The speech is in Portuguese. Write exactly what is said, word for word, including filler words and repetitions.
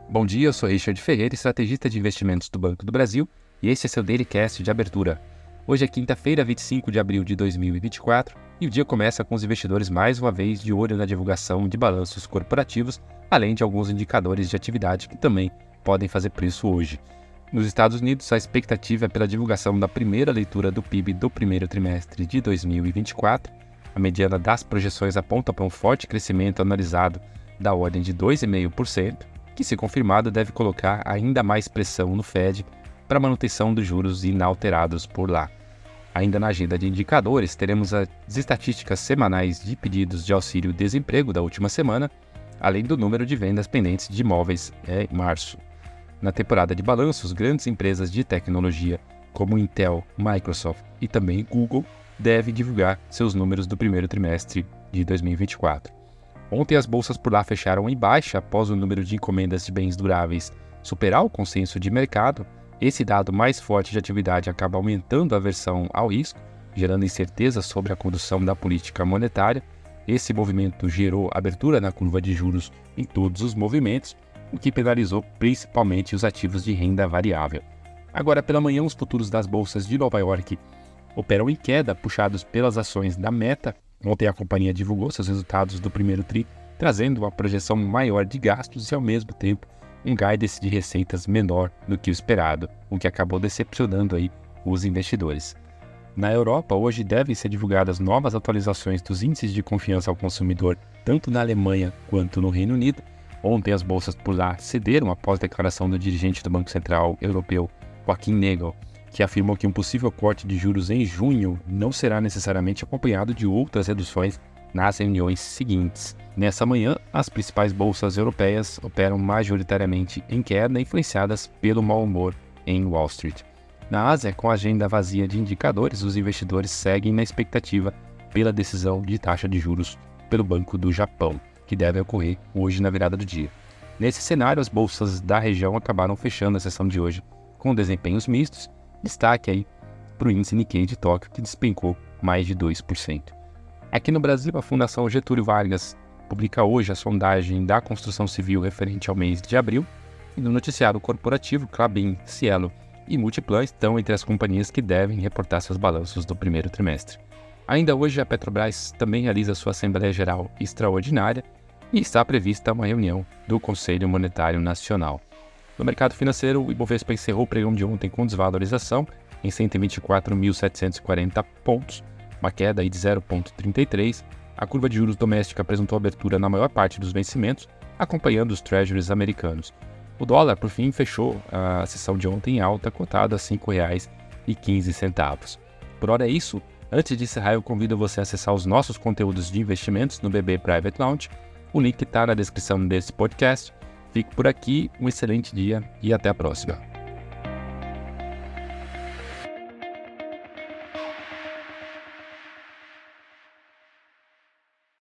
Bom dia, eu sou Richard Ferreira, estrategista de investimentos do Banco do Brasil, e esse é seu Dailycast de abertura. Hoje é quinta-feira, vinte e cinco de abril de dois mil e vinte e quatro, e o dia começa com os investidores mais uma vez de olho na divulgação de balanços corporativos, além de alguns indicadores de atividade que também podem fazer preço hoje. Nos Estados Unidos, a expectativa é pela divulgação da primeira leitura do P I B do primeiro trimestre de dois mil e vinte e quatro. A mediana das projeções aponta para um forte crescimento analisado da ordem de dois vírgula cinco por cento, que, se confirmado, deve colocar ainda mais pressão no Fed para a manutenção dos juros inalterados por lá. Ainda na agenda de indicadores, teremos as estatísticas semanais de pedidos de auxílio-desemprego da última semana, além do número de vendas pendentes de imóveis em março. Na temporada de balanços, grandes empresas de tecnologia como Intel, Microsoft e também Google devem divulgar seus números do primeiro trimestre de dois mil e vinte e quatro. Ontem as bolsas por lá fecharam em baixa após o número de encomendas de bens duráveis superar o consenso de mercado. Esse dado mais forte de atividade acaba aumentando a aversão ao risco, gerando incerteza sobre a condução da política monetária. Esse movimento gerou abertura na curva de juros em todos os movimentos, o que penalizou principalmente os ativos de renda variável. Agora pela manhã, os futuros das bolsas de Nova York operam em queda, puxados pelas ações da Meta. Ontem a companhia divulgou seus resultados do primeiro tri, trazendo uma projeção maior de gastos e, ao mesmo tempo, um guidance de receitas menor do que o esperado, o que acabou decepcionando aí os investidores. Na Europa, hoje devem ser divulgadas novas atualizações dos índices de confiança ao consumidor, tanto na Alemanha quanto no Reino Unido. Ontem as bolsas por lá cederam após a declaração do dirigente do Banco Central Europeu, Joachim Nagel, que afirmou que um possível corte de juros em junho não será necessariamente acompanhado de outras reduções nas reuniões seguintes. Nessa manhã, as principais bolsas europeias operam majoritariamente em queda, influenciadas pelo mau humor em Wall Street. Na Ásia, com a agenda vazia de indicadores, os investidores seguem na expectativa pela decisão de taxa de juros pelo Banco do Japão, que deve ocorrer hoje na virada do dia. Nesse cenário, as bolsas da região acabaram fechando a sessão de hoje com desempenhos mistos. Destaque aí para o índice Nikkei de Tóquio, que despencou mais de dois por cento. Aqui no Brasil, a Fundação Getúlio Vargas publica hoje a sondagem da construção civil referente ao mês de abril, e no noticiário corporativo, Klabin, Cielo e Multiplan estão entre as companhias que devem reportar seus balanços do primeiro trimestre. Ainda hoje, a Petrobras também realiza sua Assembleia Geral Extraordinária e está prevista uma reunião do Conselho Monetário Nacional. No mercado financeiro, o Ibovespa encerrou o pregão de ontem com desvalorização em cento e vinte e quatro mil setecentos e quarenta pontos, uma queda aí de zero vírgula trinta e três. A curva de juros doméstica apresentou abertura na maior parte dos vencimentos, acompanhando os treasuries americanos. O dólar, por fim, fechou a sessão de ontem em alta, cotado a cinco reais e quinze centavos. Por hora é isso. Antes de encerrar, eu convido você a acessar os nossos conteúdos de investimentos no B B Private Launch. O link está na descrição desse podcast. Fique por aqui, um excelente dia e até a próxima.